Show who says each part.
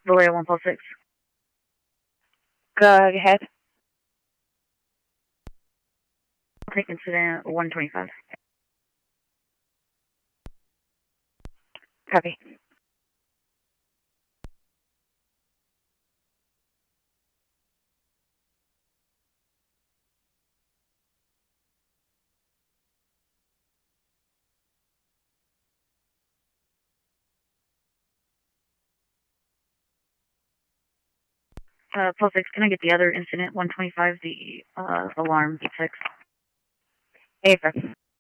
Speaker 1: Vallejo 146. Go ahead. I'll take incident 125. Copy. Pulse 6, can I get the other incident 125, the alarm 6? Affirmative.